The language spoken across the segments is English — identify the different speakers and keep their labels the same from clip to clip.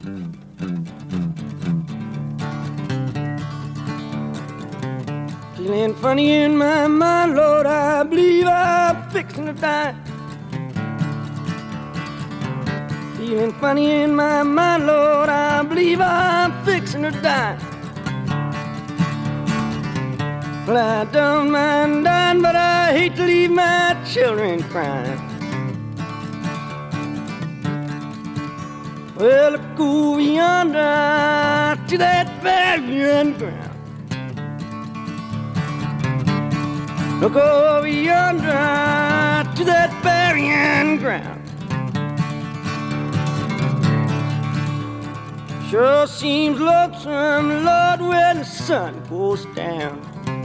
Speaker 1: Feeling funny in my mind, Lord, I believe I'm fixing to die. Feeling funny in my mind, Lord, I believe I'm fixing to die. Well, I don't mind dying, but I hate to leave my children crying. Well, look over yonder to that burying ground. Look over yonder to that burying ground. Sure seems lonesome, Lord, when the sun goes down.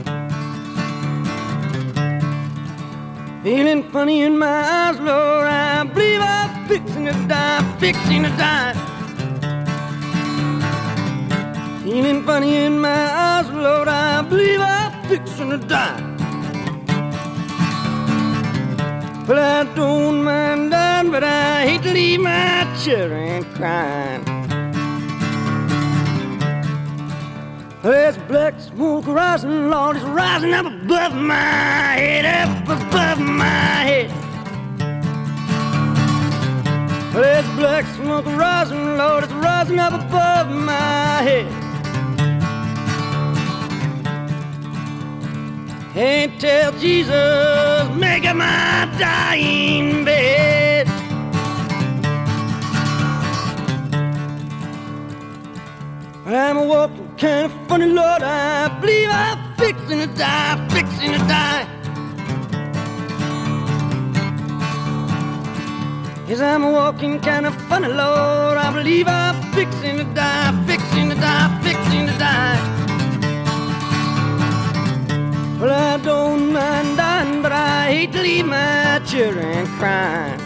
Speaker 1: Feeling funny in my eyes, Lord, I believe I'm fixing to die, fixing to die. Feeling funny in my eyes, Lord, I believe I'm fixing to die. Well, I don't mind dying, but I hate to leave my children crying. There's black smoke rising, Lord, it's rising up above my head, up above my head. There's black smoke rising, Lord, it's rising up above my head. Can't tell Jesus, make up my dying bed. I'm walking kind of funny, Lord, I believe I'm fixing to die, fixing to die. Yes, I'm walking kind of funny, Lord, I believe I'm fixing to die, fixing to die, fixing to die. Well, I don't mind dying, but I hate to leave my children crying.